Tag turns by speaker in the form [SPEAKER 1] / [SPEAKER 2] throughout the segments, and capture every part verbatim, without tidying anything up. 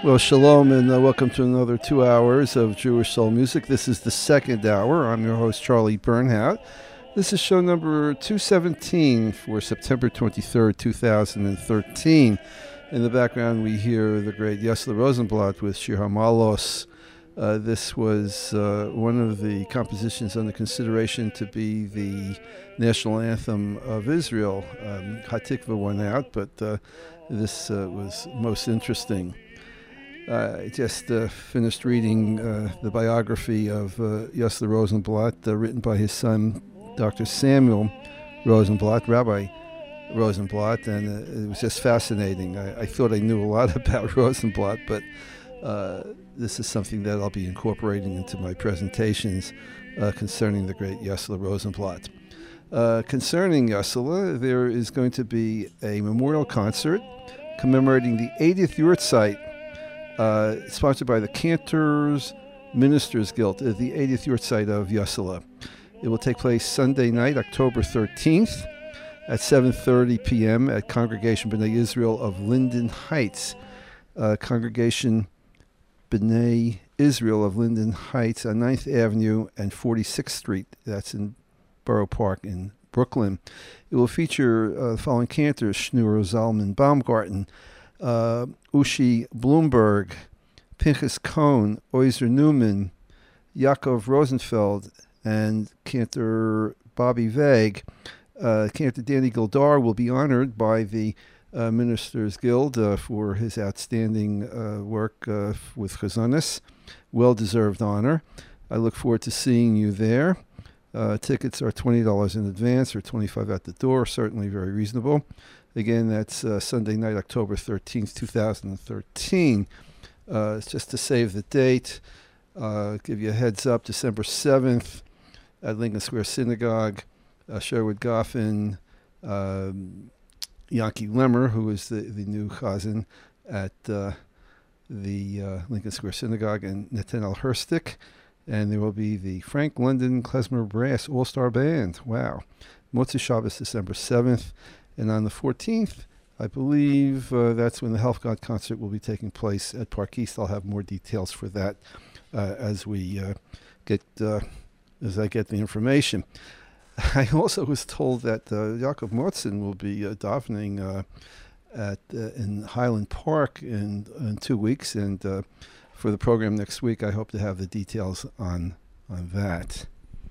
[SPEAKER 1] Well, shalom and uh, welcome to another two hours of Jewish Soul Music. This is the second hour. I'm your host, Charlie Bernhout. This is show number two seventeen for September twenty-third, two thousand thirteen. In the background, we hear the great Yesler Rosenblatt with Shir HaMalos. Uh, this was uh, one of the compositions under consideration to be the national anthem of Israel. Um, Hatikva won out, but uh, this uh, was most interesting. Uh, I just uh, finished reading uh, the biography of uh, Yesler Rosenblatt, uh, written by his son, Doctor Samuel Rosenblatt, Rabbi Rosenblatt, and uh, it was just fascinating. I, I thought I knew a lot about Rosenblatt, but uh, this is something that I'll be incorporating into my presentations uh, concerning the great Yesler Rosenblatt. Uh, concerning Yesler, there is going to be a memorial concert commemorating the eightieth Yahrzeit, Uh, sponsored by the Cantors Ministers Guild, uh, the eightieth Yahrzeit of Yesler. It will take place Sunday night, October thirteenth, at seven thirty p.m. at Congregation B'nai Israel of Linden Heights. Uh, Congregation B'nai Israel of Linden Heights on ninth Avenue and forty-sixth Street. That's in Borough Park in Brooklyn. It will feature uh, the following cantors: Schneur Zalman Baumgarten, Uh, Ushi Bloomberg, Pinchas Cohn, Oizer Newman, Yaakov Rosenfeld, and Cantor Bobby Vague. Uh, Cantor Danny Gildar will be honored by the uh, Ministers Guild uh, for his outstanding uh, work uh, with Chazonis. Well-deserved honor. I look forward to seeing you there. Uh, tickets are twenty dollars in advance or twenty-five dollars at the door, certainly very reasonable. Again, that's uh, Sunday night, October thirteenth, two thousand thirteen. Uh, it's just to save the date, uh, give you a heads up, December seventh at Lincoln Square Synagogue, uh, Sherwood Goffin, um, Yankee Lemmer, who is the, the new chazan at uh, the uh, Lincoln Square Synagogue, and Nathaniel Herstick. And there will be the Frank London Klezmer Brass All-Star Band. Wow. Motzei Shabbos, December seventh. And on the fourteenth, I believe uh, that's when the Health God concert will be taking place at Park East. I'll have more details for that uh, as we uh, get uh, as I get the information. I also was told that uh, Yaakov Motzen will be uh, davening uh, at uh, in Highland Park in in two weeks, and uh, for the program next week, I hope to have the details on on that.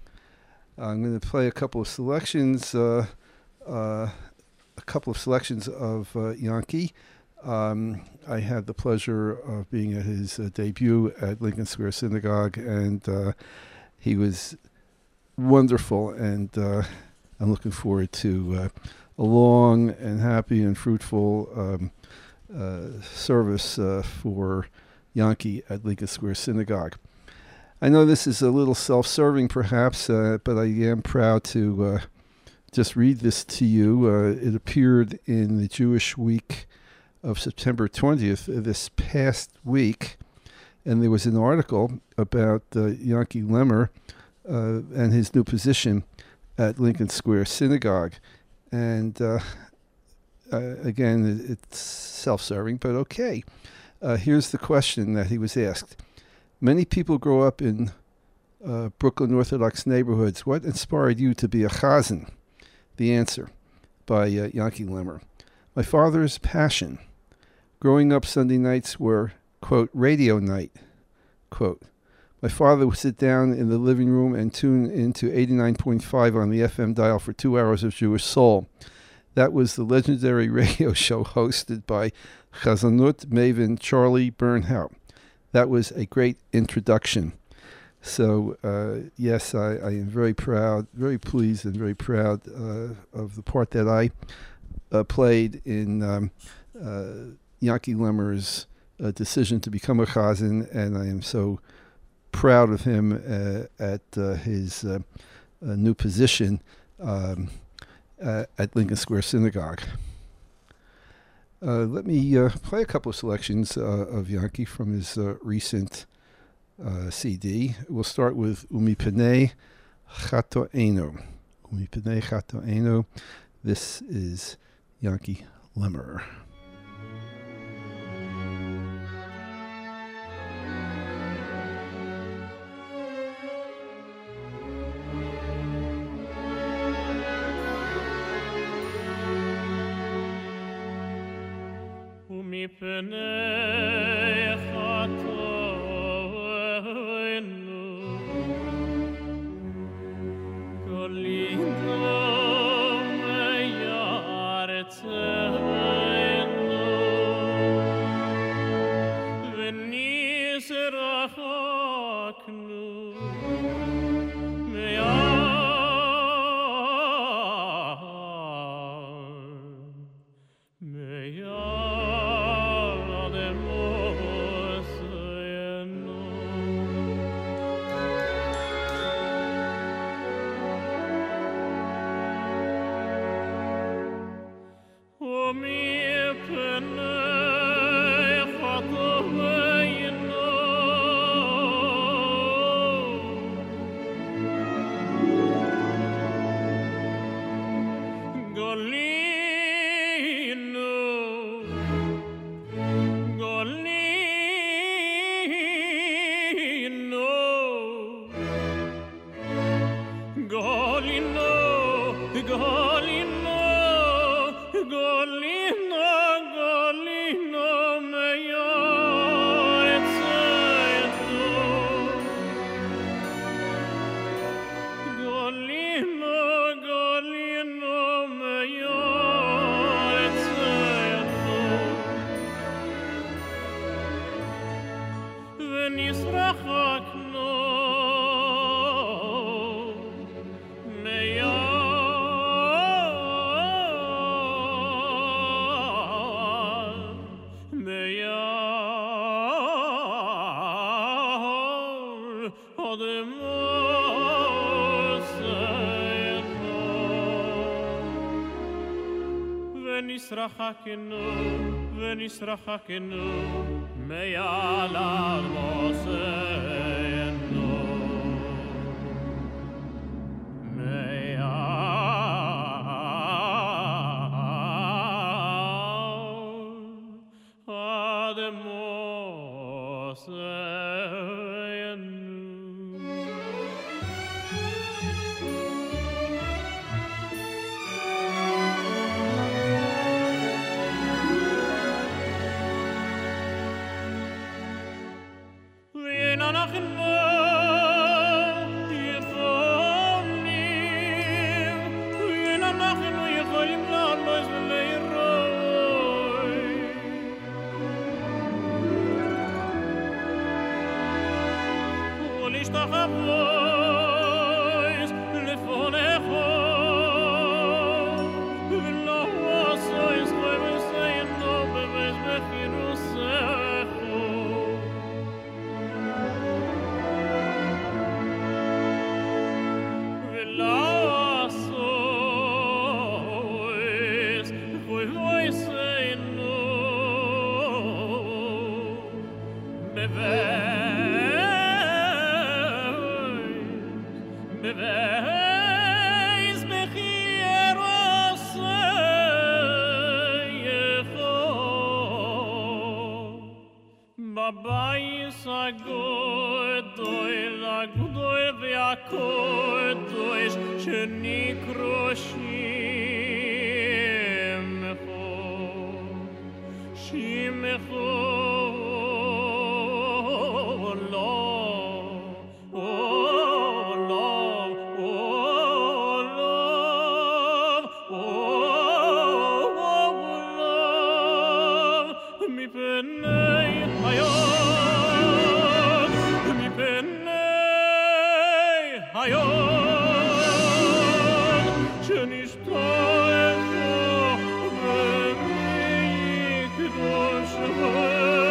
[SPEAKER 1] I'm going to play a couple of selections. Uh, uh, A couple of selections of uh, Yankee. Um, I had the pleasure of being at his uh, debut at Lincoln Square Synagogue, and uh, he was wonderful, and uh, I'm looking forward to uh, a long and happy and fruitful um, uh, service uh, for Yankee at Lincoln Square Synagogue. I know this is a little self-serving, perhaps, uh, but I am proud to uh, just read this to you. Uh, it appeared in the Jewish Week of September twentieth, uh, this past week, and there was an article about uh, Yankee Lemmer uh, and his new position at Lincoln Square Synagogue. And uh, uh, again, it's self-serving, but okay. Uh, here's the question that he was asked. Many people grow up in uh, Brooklyn Orthodox neighborhoods. What inspired you to be a chazan? The answer, by uh, Yankee Lemmer. My father's passion. Growing up, Sunday nights were, quote, radio night, quote. My father would sit down in the living room and tune into eighty-nine point five on the F M dial for two hours of Jewish soul. That was the legendary radio show hosted by Chazanut Maven Charlie Bernhout. That was a great introduction. So, uh, yes, I, I am very proud, very pleased and very proud uh, of the part that I uh, played in um, uh, Yankee Lemmer's uh, decision to become a chazan, and I am so proud of him uh, at uh, his uh, uh, new position um, uh, at Lincoln Square Synagogue. Uh, let me uh, play a couple of selections uh, of Yankee from his uh, recent Uh, C D. We'll start with Umi Penei Chatoenu. Umi Penei Chatoenu. This is Yankee Lemmer.
[SPEAKER 2] מפני חטאינו גלינו מארצנו ונשרחקנו ונשרחקנו ונשרחקנו מעל אדמותינו מעל אדמותינו Bayis agodoy lagodoy ve'akodoy shenikro shimecho shimecho lo oh lo oh lo oh lo mi penei hayot mi penei hayot shenishtoycho ve'mikdosh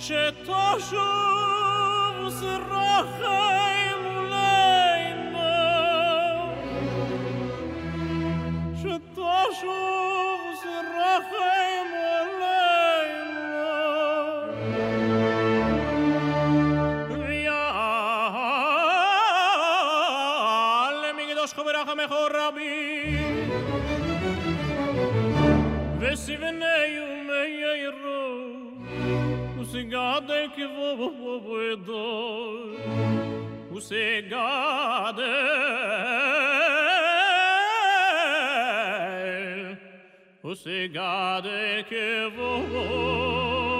[SPEAKER 2] שתשוב וסרחם עלינו שתשוב וסרחם עלינו ויעל מקדושך ברחמך רבי וסבנהו מיירו Usegade che vovedo Usegade Usegade che vovedo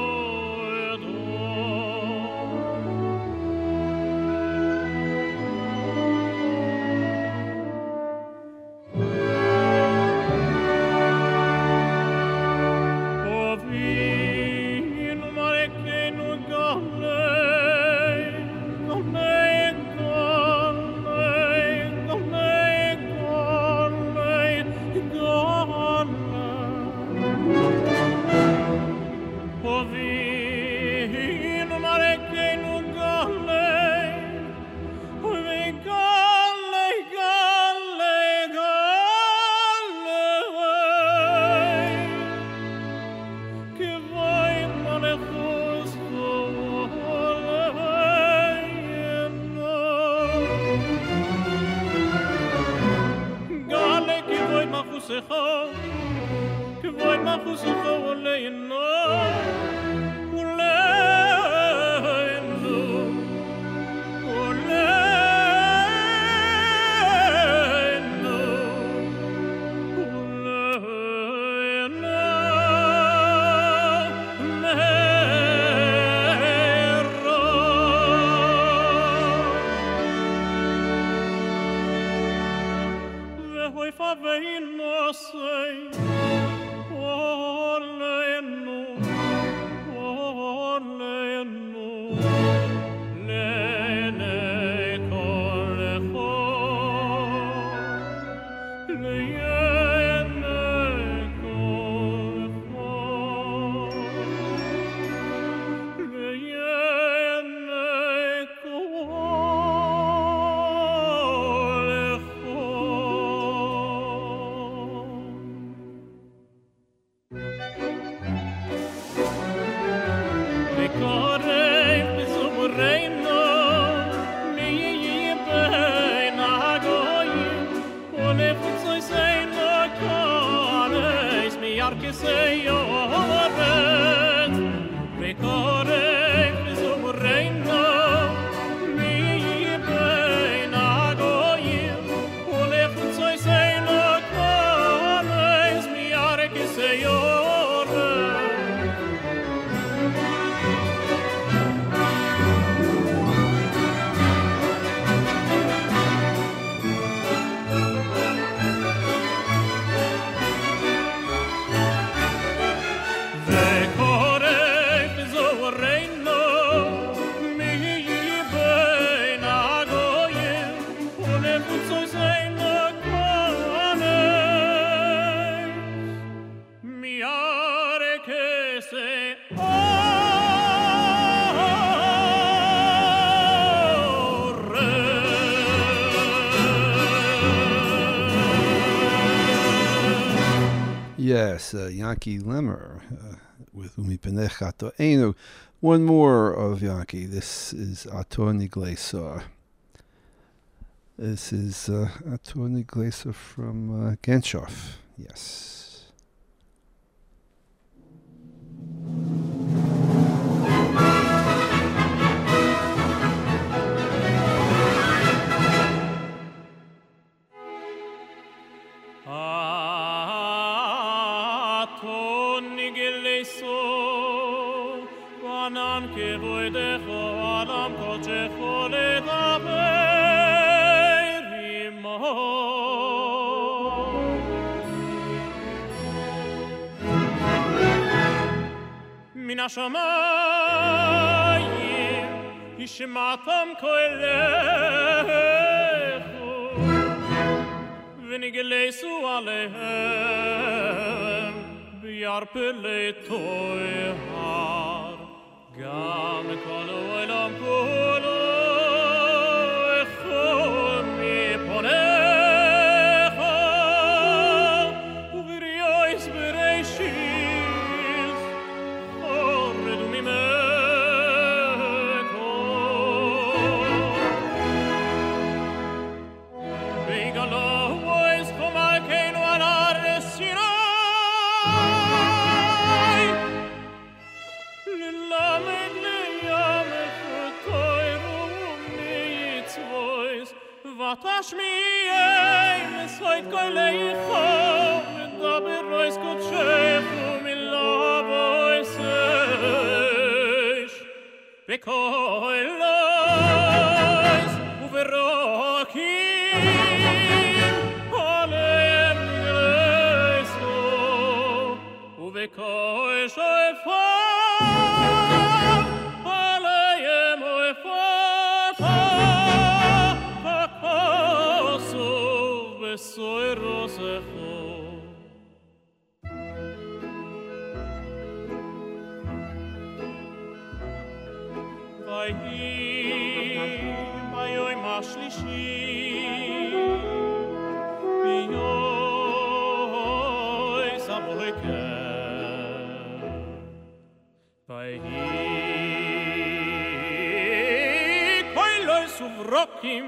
[SPEAKER 2] Kvoy machusach oleinu oleinu oleinu oleinu mero vehoy faveinu sei Olenu, olenu, lene kolecho, lene kolecho, lene kolecho. Que sei oret Recorre zum reino mi bein agoyim Olef soy sei no cones mi are que sei
[SPEAKER 1] Yes, uh, Yankee Lemmer uh, with Umi Penech Ato Einu. One more of Yankee. This is Ato Niglesa. This is uh, Ato Niglesa from uh, Genshof. Yes.
[SPEAKER 2] מן השמיים ישמעתם קולךו ונגלסו עליהם ביערפלי טוהר גן Lamed liyamet v'toiru mitzvos v'tashmiyem esoit koleicho v'daber rois kodshechu milavoisesh v'koilos uverokim olem greiso uvekoi shoefah aleyem oefata kakosu besoirosecho ביום השלישי ביום סבוקר ויהי קולות סוברוקים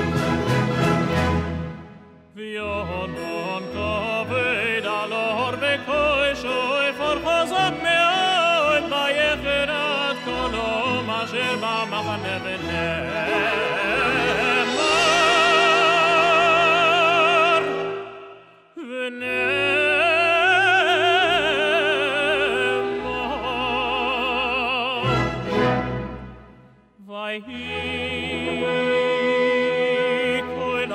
[SPEAKER 2] ויהונון כבד על ההר וקול שופר חזק מאוד ויחד קולו אשר במחנה ונאמר ונאמר ויהי קול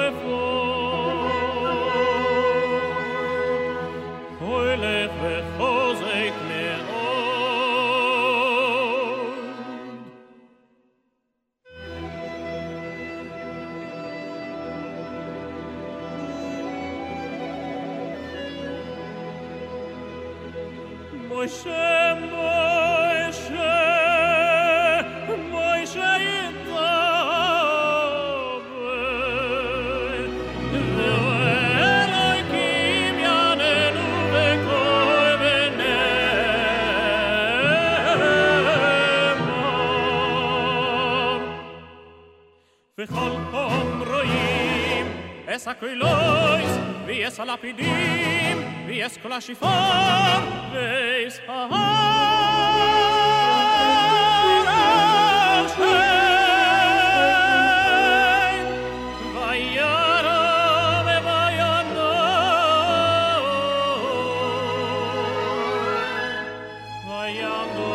[SPEAKER 2] השופר הולך וחוזק מאוד Moshe, Moshe, Moshe yitaber, ve'elokim yanenu v'kol v'ne'emar. V'cholkom roim es ha'kolos v'es ha'lapidim v'es kol ha'shifar v'es ha'ar Hashem v'yara v'vayano v'yando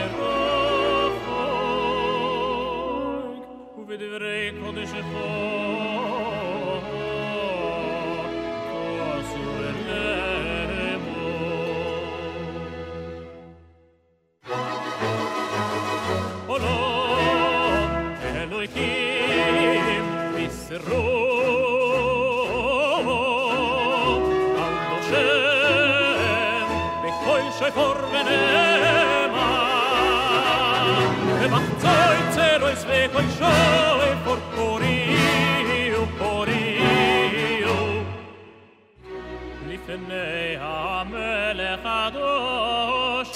[SPEAKER 2] merofok u'v'divrei kodeshecho Elohim Yisro Al Moshem Bechol Shofar v'ne'emar V'machzoi tzerois v'kol shofar poriu poriu Lifnei HaMelech Kadosh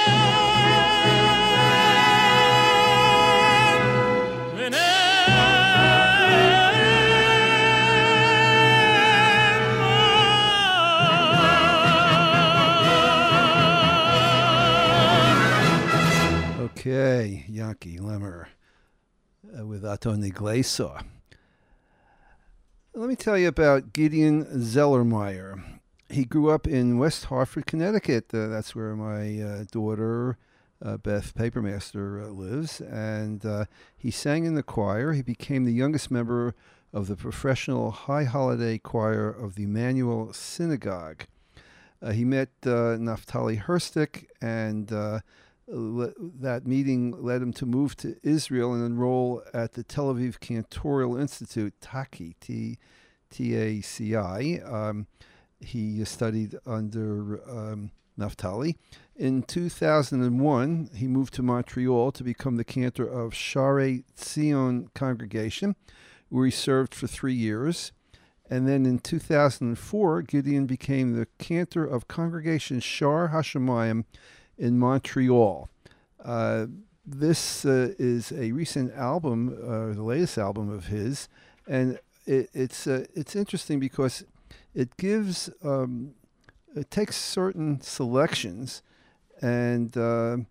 [SPEAKER 1] Okay, Yanki Lemmer uh, with Atoni Gleisa. Let me tell you about Gideon Zellermeyer. He grew up in West Hartford, Connecticut. Uh, that's where my uh, daughter, uh, Beth Papermaster, uh, lives. And uh, he sang in the choir. He became the youngest member of the professional high holiday choir of the Emmanuel Synagogue. Uh, he met uh, Naftali Herstik, and uh, le- that meeting led him to move to Israel and enroll at the Tel Aviv Cantorial Institute, Taki, T A C I. Um, he studied under um, Naftali. In two thousand one, he moved to Montreal to become the cantor of Sharei Tzion Congregation, where he served for three years. And then in two thousand four, Gideon became the cantor of Congregation Shar Hashemayim in Montreal. Uh, this uh, is a recent album, uh, the latest album of his, and it, it's uh, it's interesting because it gives um, it takes certain selections and uh,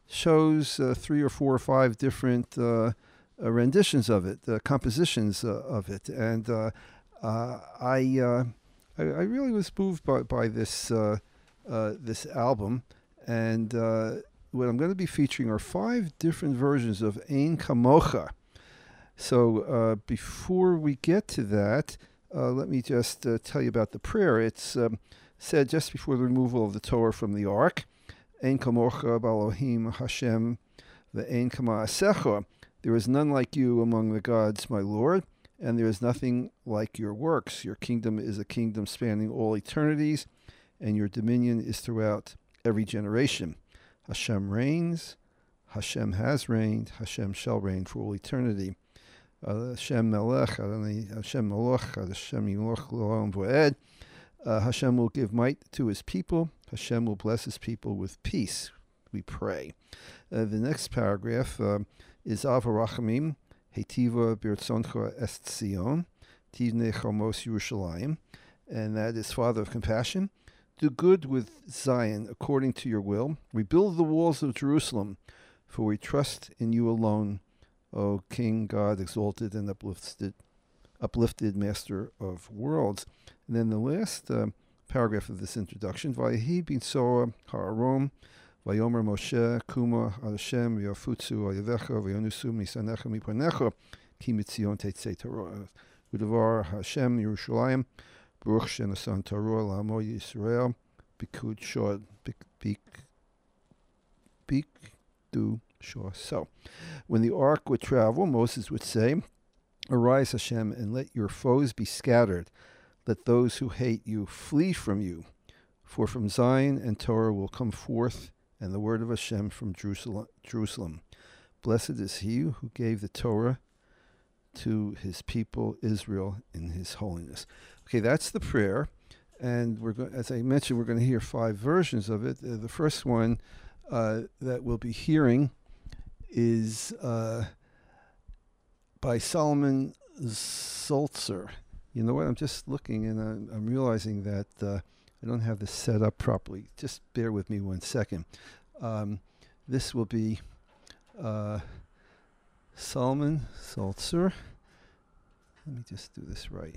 [SPEAKER 1] shows uh, three or four or five different uh, uh, renditions of it, uh, compositions uh, of it, and uh, uh, I, uh, I I really was moved by by this uh, uh, this album, and uh, what I'm going to be featuring are five different versions of Ein Kamocha. So uh, before we get to that, uh, let me just uh, tell you about the prayer. It's um, said just before the removal of the Torah from the Ark. Ein kamocha b'Elohim Hashem ve'ein kama'asecha. There is none like you among the gods, my Lord, and there is nothing like your works. Your kingdom is a kingdom spanning all eternities, and your dominion is throughout every generation. Hashem reigns. Hashem has reigned. Hashem shall reign for all eternity. Hashem melech, Hashem melech, Hashem yimloch l'olam v'ed. Hashem will give might to his people. Hashem will bless his people with peace, we pray. Uh, the next paragraph uh, is Av HaRachamim, Hetiva B'Ratzoncha Est Zion, Tivnei Chamos Yerushalayim, and that is Father of Compassion. Do good with Zion according to your will. Rebuild the walls of Jerusalem, for we trust in you alone, O King, God, exalted and uplifted, uplifted Master of worlds. And then the last uh, paragraph of this introduction, Vayehi binsoa ha'arom, Vayomer Moshe, Kuma, Hashem, V'yafutzu, Ayavecha, V'yonusu, Misanecha, Mipanecha, Ki mitzion tetzei Torah. Udavar Hashem, Yerushalayim, Baruch shenasan Torah, La'amo Yisrael, Bikud Shod, Bik, Bik, Du Shor. So, when the ark would travel, Moses would say, Arise, Hashem, and let your foes be scattered. Let those who hate you flee from you. For from Zion and Torah will come forth, and the word of Hashem from Jerusalem. Blessed is he who gave the Torah to his people Israel in his holiness. Okay, that's the prayer. And we're going, as I mentioned, we're going to hear five versions of it. Uh, the first one uh, that we'll be hearing is uh, by Solomon Zoltzer. You know what? I'm just looking and I'm, I'm realizing that uh, I don't have this set up properly. Just bear with me one second. Um, this will be uh, Solomon Zoltzer. Let me just do this right.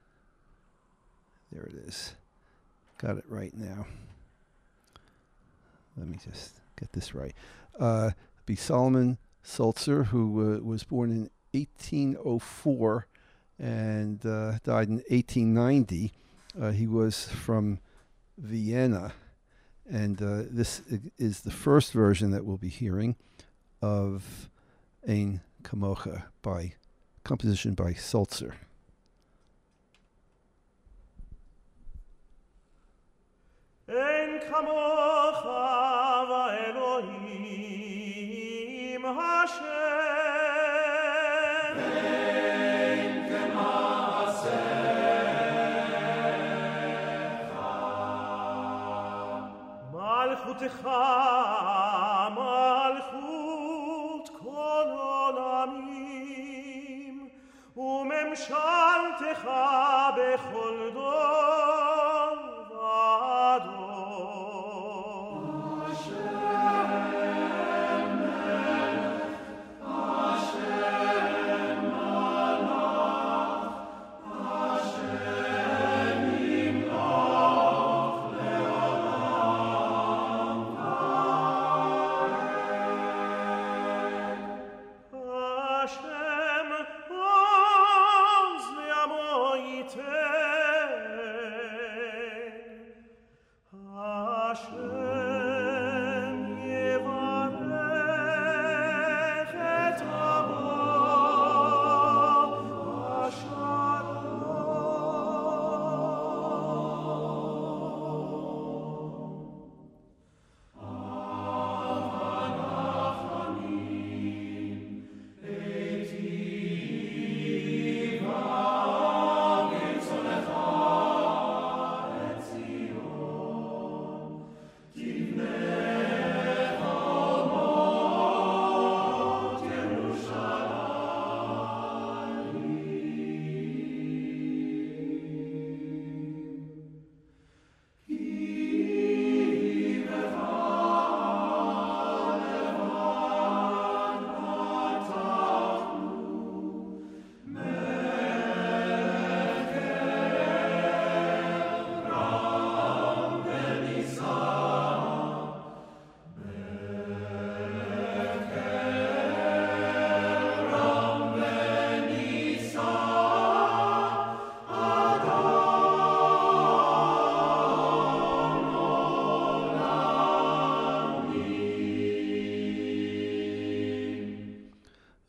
[SPEAKER 1] There it is. Got it right now. Let me just get this right. Uh, be Solomon Zoltzer, who uh, was born in eighteen oh four and uh, died in eighteen ninety. Uh, he was from Vienna, and uh, this is the first version that we'll be hearing of Ein Kamocha, by composition by Zoltzer.
[SPEAKER 2] Ein kamocha va'Elohim Hashem, Ein k'ma'asecha, Malchutecha malchut kol olamim, Umemshaltecha bechol dor v'ador. Hashem, Oz le'amo yitem,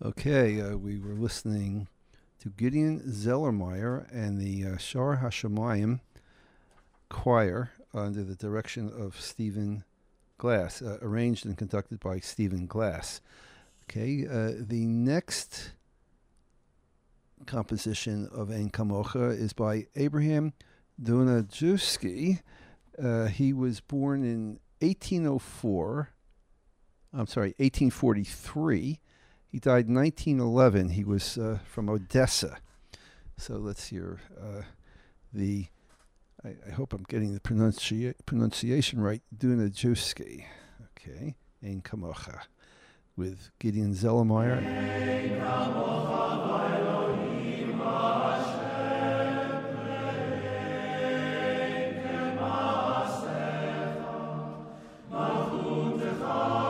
[SPEAKER 1] Okay, uh, we were listening to Gideon Zellermeyer and the uh, Shar Hashemayim Choir under the direction of Stephen Glass, uh, arranged and conducted by Stephen Glass. Okay, uh, the next composition of Ein Kamocha is by Abraham Donajewski. Uh, he was born in eighteen oh four. I'm sorry, eighteen forty-three. He died in nineteen eleven. He was uh, from Odessa. So let's hear uh, the, I, I hope I'm getting the pronunci- pronunciation right, Donajewski. Okay, Ein Kamocha, with Gideon Zellermeyer. Ein Kamocha Elohim Hashem, Le'en Kemasecha, Malchutecha.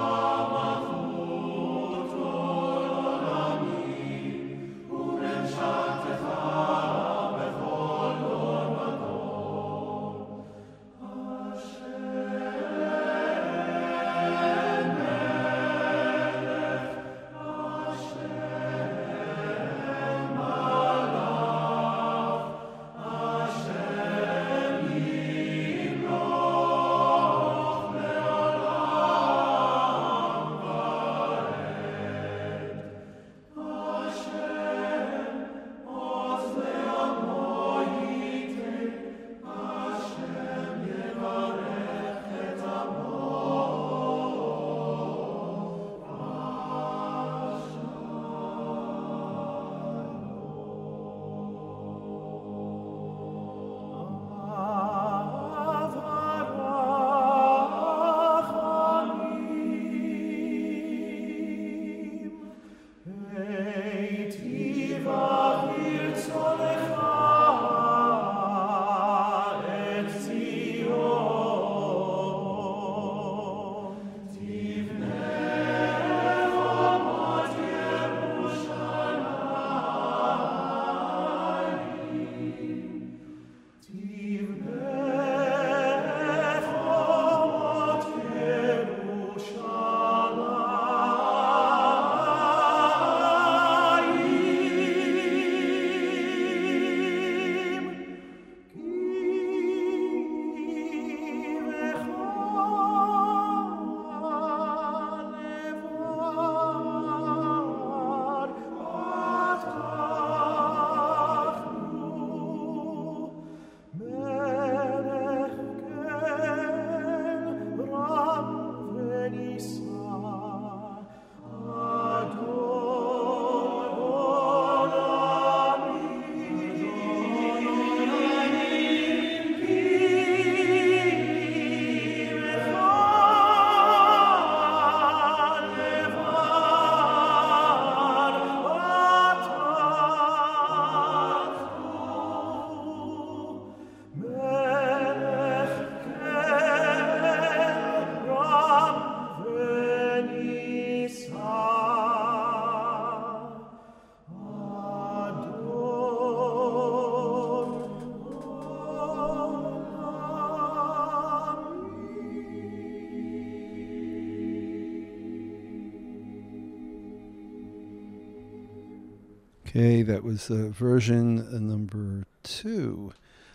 [SPEAKER 1] Okay, that was uh, version uh, number two.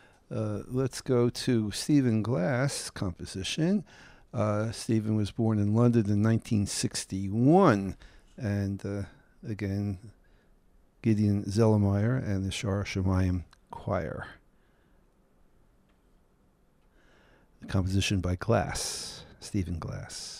[SPEAKER 1] Uh, let's go to Stephen Glass' composition. Uh, Stephen was born in London in nineteen sixty-one. And uh, again, Gideon Zellermeyer and the Shar Hashemayim Choir. The composition by Glass, Stephen Glass.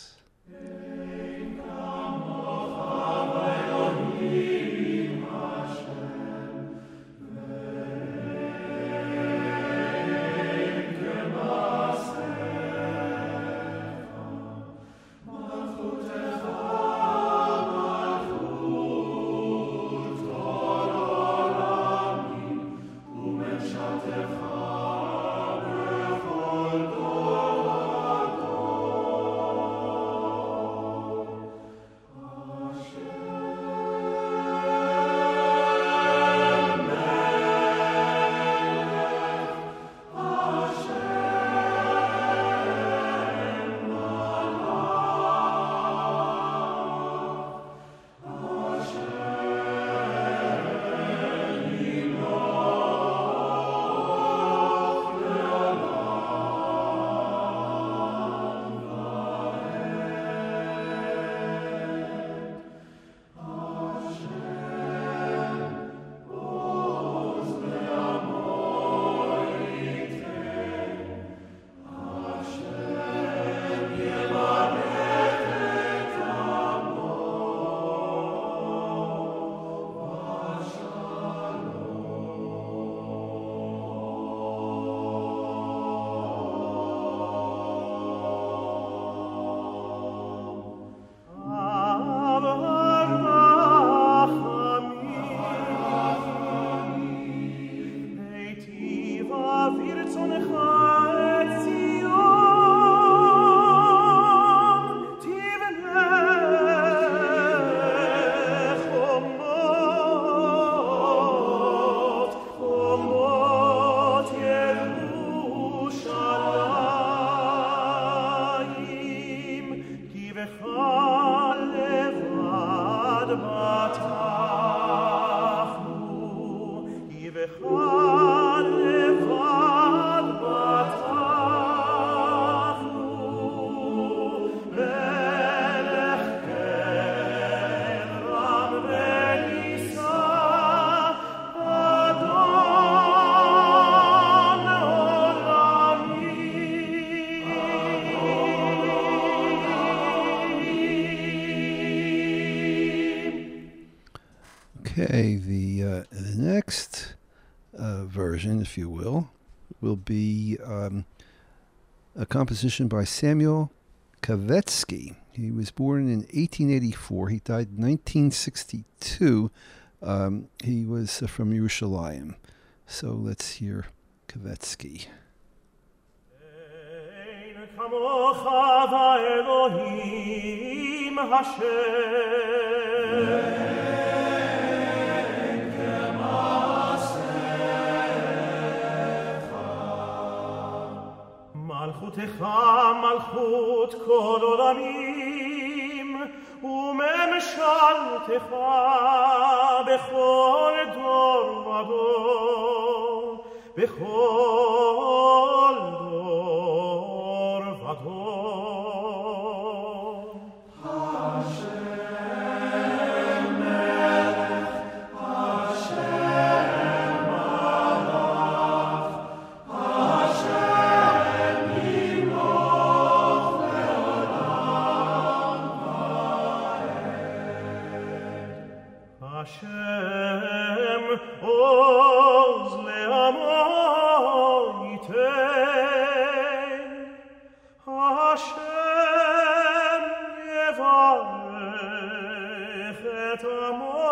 [SPEAKER 1] Okay, the, uh, the next uh, version, if you will, will be um, a composition by Samuel Kavetsky. He was born in eighteen eighty-four. He died in nineteen sixty-two. Um, he was uh, from Yerushalayim. So let's hear Kavetsky.
[SPEAKER 2] מלכותך מלכות כל עולמים וממשלתך בכל דור ודור בכל דור ודור השם מלך השם מלך השם ימלוך לעולם ועד השם עוז לעמו ייתן השם יברך את עמו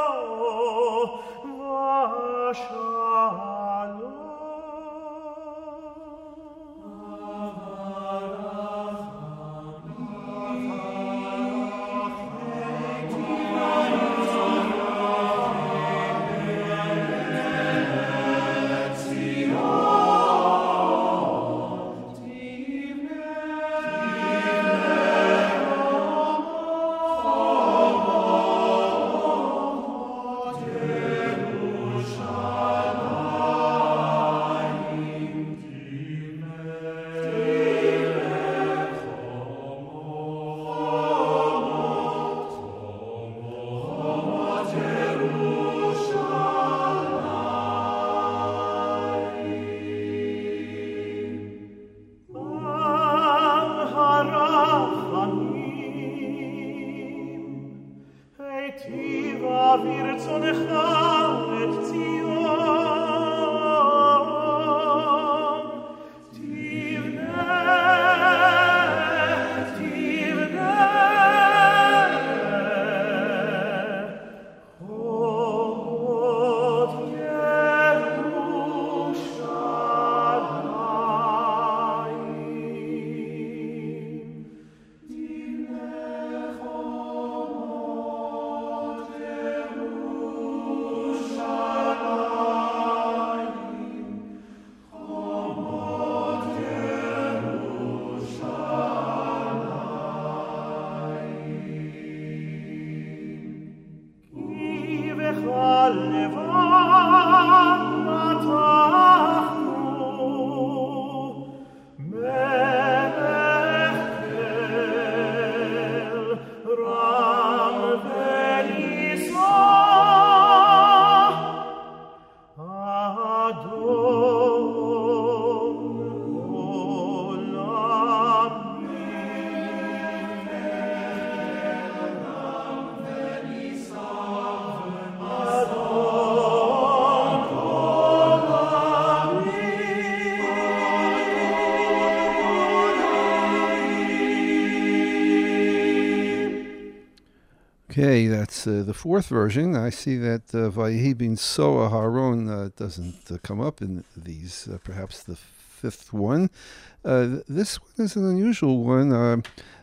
[SPEAKER 1] Okay, that's uh, the fourth version. I see that uh, Vayehi bin Soa Haron uh, doesn't uh, come up in these, uh, perhaps the fifth one. Uh, th- this one is an unusual one. Uh,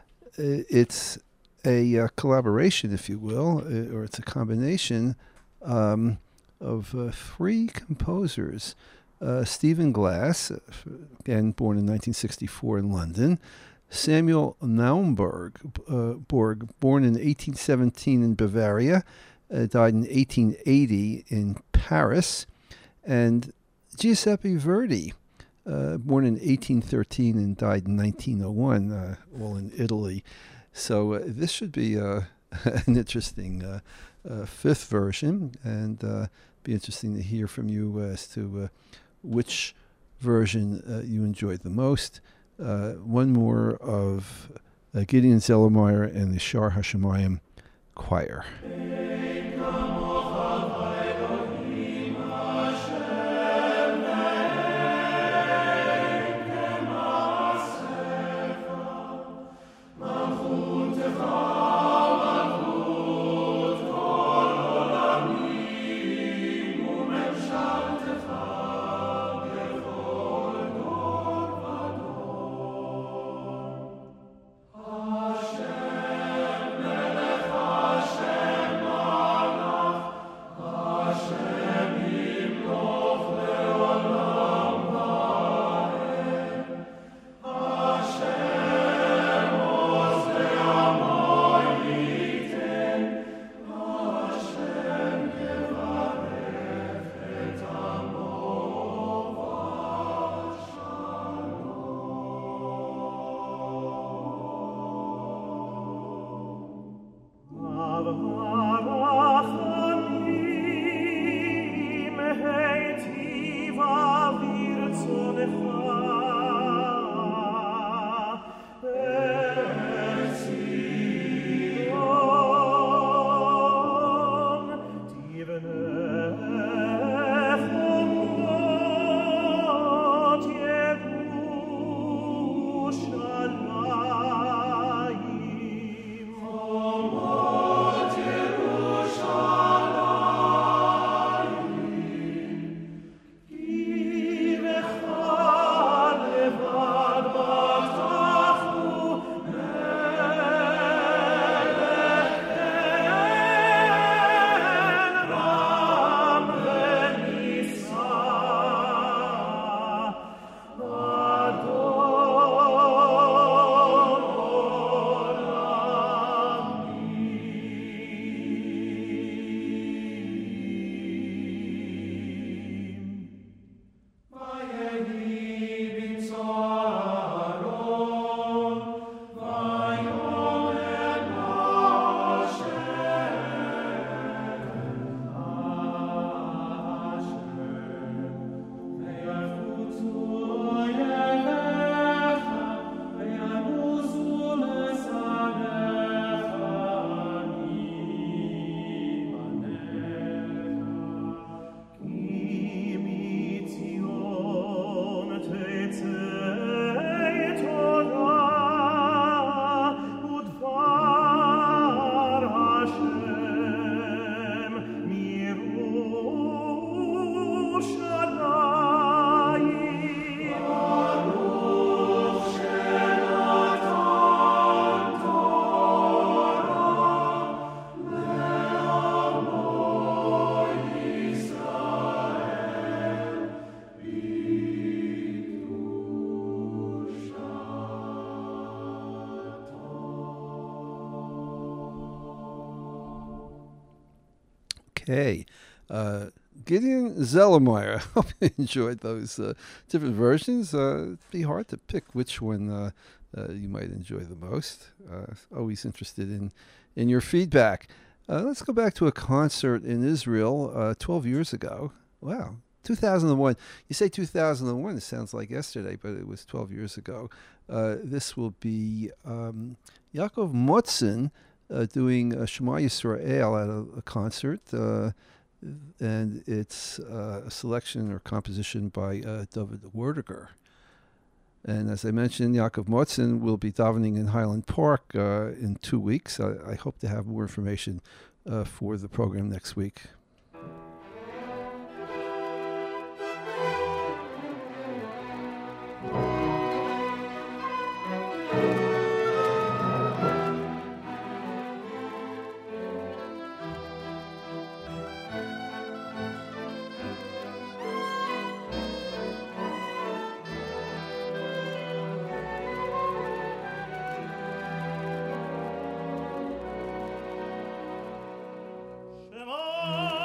[SPEAKER 1] it's a uh, collaboration, if you will, uh, or it's a combination um, of uh, three composers. Uh, Stephen Glass, uh, again born in nineteen sixty-four in London. Samuel Naumburg, uh, Borg, born in eighteen seventeen in Bavaria, uh, died in eighteen eighty in Paris. And Giuseppe Verdi, uh, born in eighteen thirteen and died in nineteen oh one, uh, all in Italy. So uh, this should be uh, an interesting uh, uh, fifth version, and uh, be interesting to hear from you as to uh, which version uh, you enjoyed the most. Uh, one more of uh, Gideon Zellermeyer and the Shar Hashemayim Choir. Okay. Uh, Gideon Zellermeyer. I hope you enjoyed those uh, different versions. Uh, it'd be hard to pick which one uh, uh, you might enjoy the most. Uh, always interested in, in your feedback. Uh, let's go back to a concert in Israel uh, twelve years ago. Wow. two thousand one. You say two thousand one, it sounds like yesterday, but it was twelve years ago. Uh, this will be um, Yaakov Motzen uh, doing uh, Shema Yisrael at a, a concert. Uh, and it's uh, a selection or composition by uh, David Werdiger. And as I mentioned, Yaakov Motzen will be davening in Highland Park uh, in two weeks. I, I hope to have more information uh, for the program next week.
[SPEAKER 2] Shema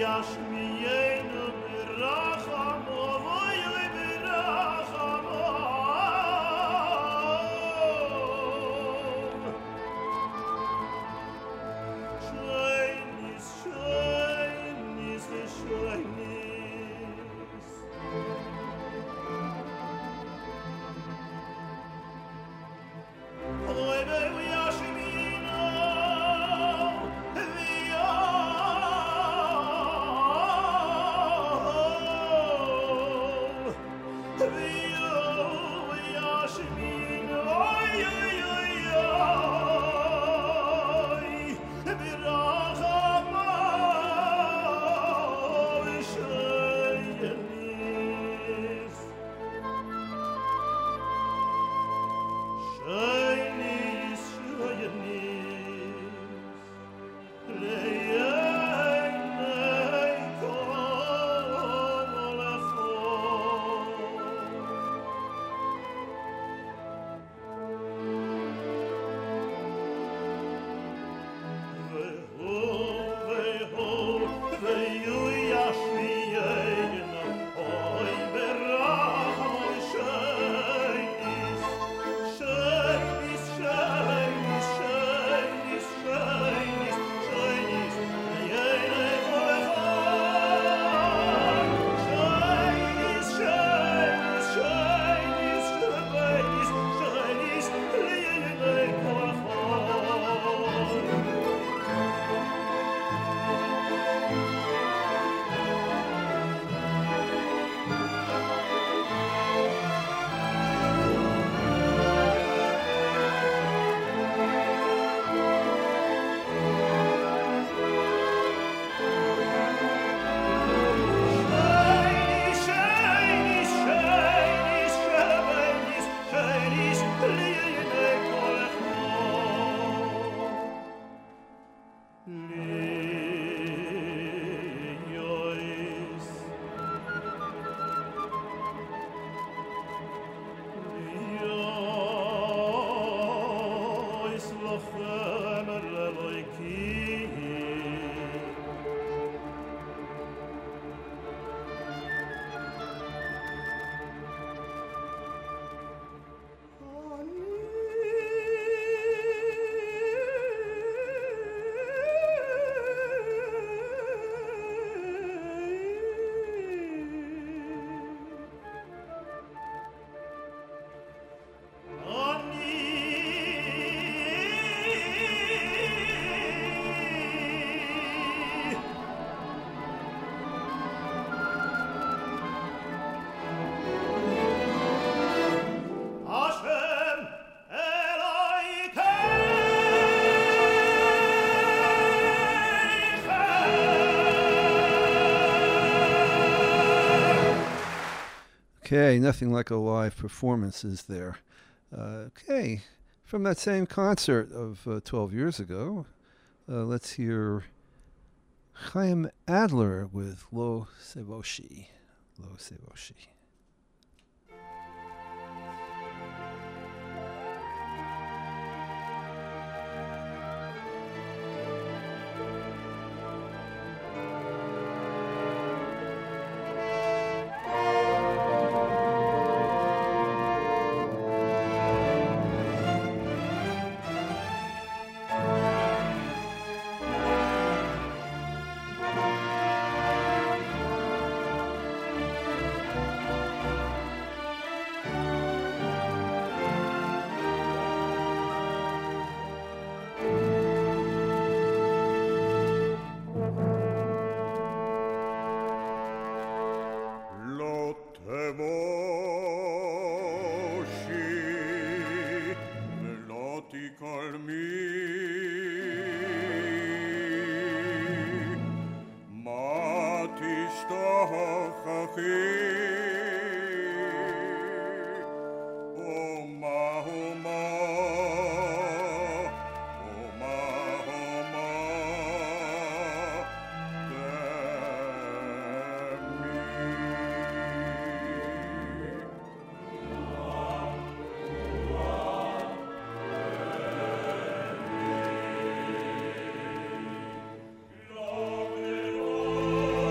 [SPEAKER 1] Okay, nothing like a live performance, is there? Uh, okay, from that same concert of uh, twelve years ago, uh, let's hear Chaim Adler with Lo Sevoshi. Lo Sevoshi.
[SPEAKER 2] Oh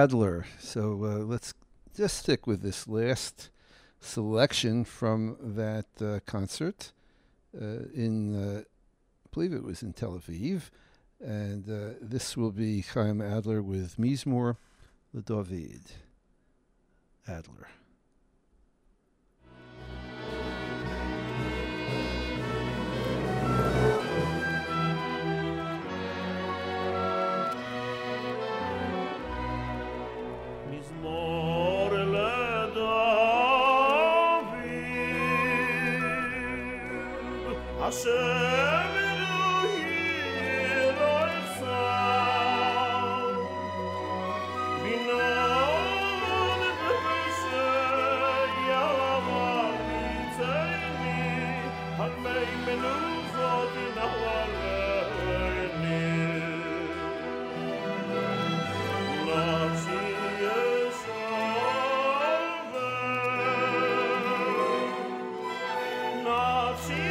[SPEAKER 1] Adler. So uh, let's just stick with this last selection from that uh, concert uh, in, uh, I believe it was in Tel Aviv. And uh, this will be Chaim Adler with Mizmor LeDavid. Adler.
[SPEAKER 2] Hashem Elohim Elohecha Binon B'Pesach Yahweh Mitzeini Halmei Menuzot Inahwaleni Nafshi Yeshavet Nafshi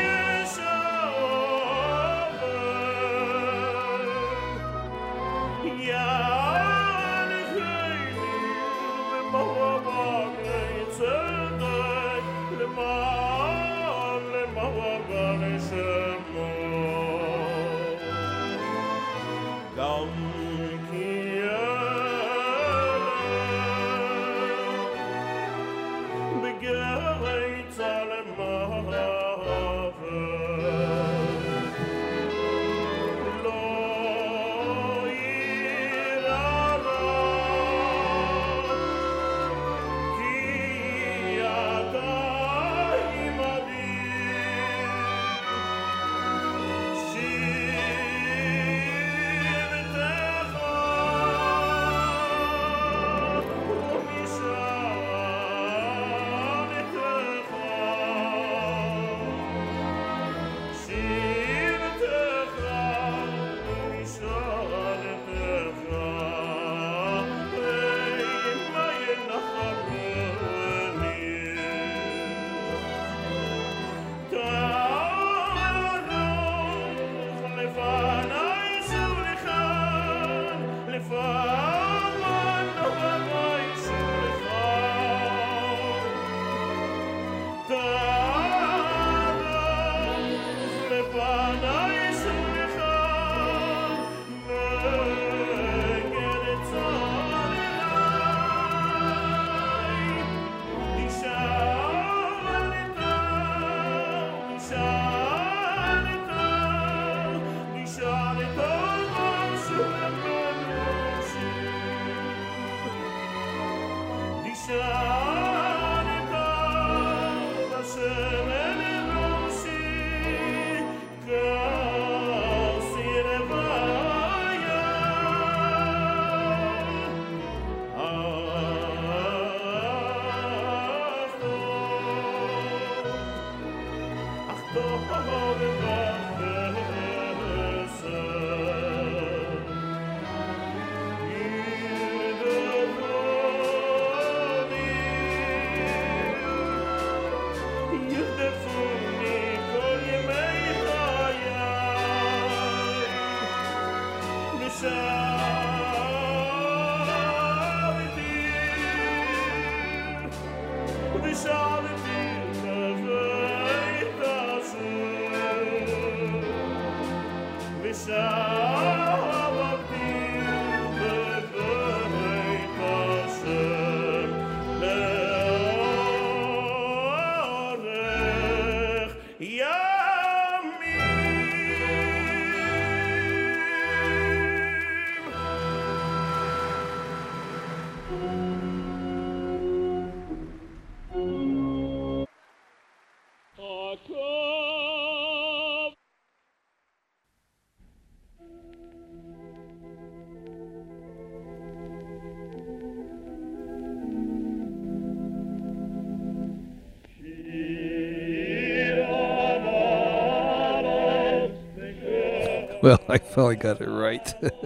[SPEAKER 1] Well, I finally got it right.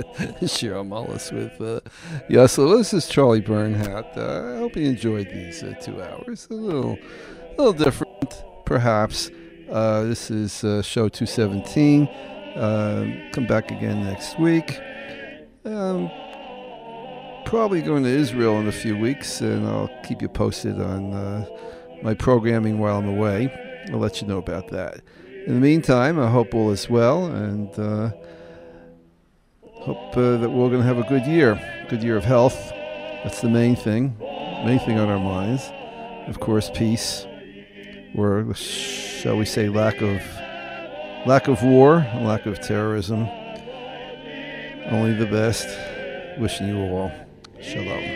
[SPEAKER 1] Shir Amalis with uh, Yassel. This is Charlie Bernhardt. Uh, I hope you enjoyed these uh, two hours. A little, a little different, perhaps. Uh, this is uh, show two seventeen. Uh, come back again next week. Um, probably going to Israel in a few weeks, and I'll keep you posted on uh, my programming while I'm away. I'll let you know about that. In the meantime, I hope all is well, and uh, hope uh, that we're going to have a good year, good year of health. That's the main thing, main thing on our minds. Of course, peace, or shall we say, lack of lack of war, lack of terrorism. Only the best. Wishing you all shalom.